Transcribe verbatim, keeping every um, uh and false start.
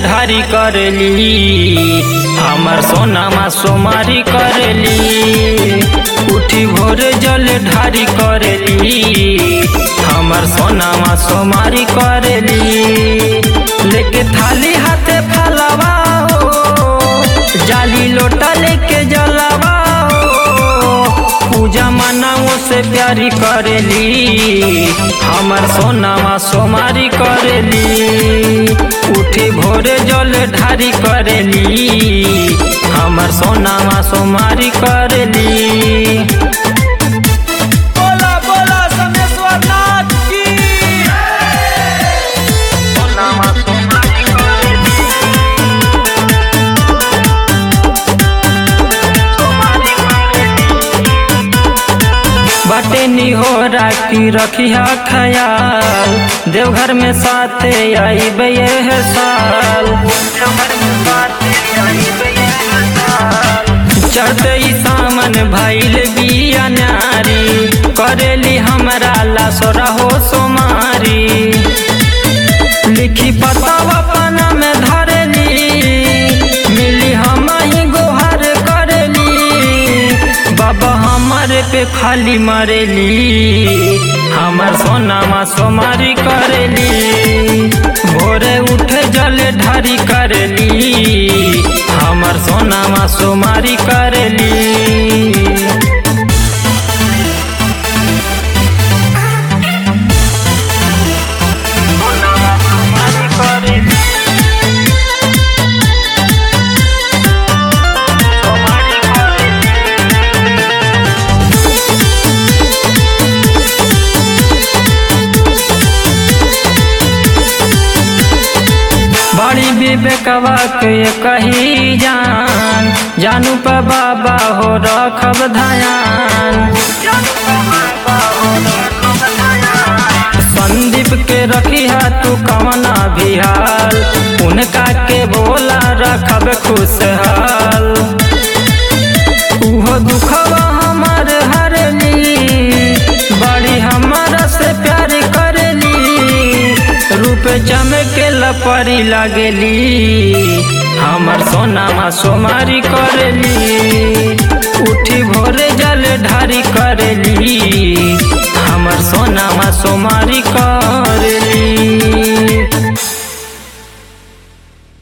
ढारी करली, हमर सोनामा सोमारी करली। उठी भोर जल ढारी करली, हमर सोनामा सोमारी करली। लेके थाली हाथे फलवा हो, जाली लोटा लेके जलवा हो। पूजा मनाओ से प्यारी करली, हमर सोनामा सोमारी करली। उठी भोरे जल ढारी करली, हमर सोनामा सोमारी करली। बोला बोला समेश्वर नाथ की। सोनामा सोमारी करली, सोमारी करली। बाटे निहोरा की रखिया ख्याल, देवघर में साथे आई बे साल। चढ़ते ही सामन भइल बिया नारी, करेली हमरा ला सोरा हो सोमारी। लिखी पतावा पना में धरली, मिली हम ही गोहर करली। बाबा हमारे पे खाली मरेली, हमर सोनामा सोमारी करली। भोरे उठे जल ढारी करली, हमर सोनामा सोमारी करली। बड़ी विवेकवा के कही जान, जानू पे बाबा हो रखब ध्यान। संदीप के रखी है तू कवना भी हाल, उनका के बोला रखब खुशहाल। उहो दुखवा हमार हरली, बड़ी हमारा से प्यार करली। रूप चमके लपरी लागली, हमर सोनामा सोमारी करली। उठी भोरे जल ढारी करली, हमर सोनामा सोमारी करली।